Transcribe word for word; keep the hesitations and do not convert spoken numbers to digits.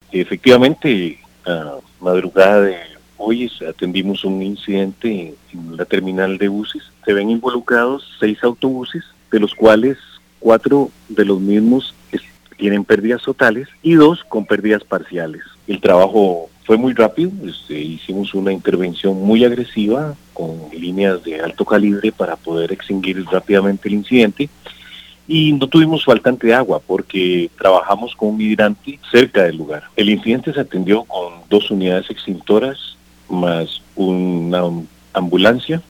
Efectivamente, a madrugada de hoy atendimos un incidente en la terminal de buses. Se ven involucrados seis autobuses, de los cuales cuatro de los mismos tienen pérdidas totales y dos con pérdidas parciales. El trabajo fue muy rápido, este, hicimos una intervención muy agresiva con líneas de alto calibre para poder extinguir rápidamente el incidente. Y no tuvimos faltante de agua porque trabajamos con un hidrante cerca del lugar. El incidente se atendió con dos unidades extintoras más una ambulancia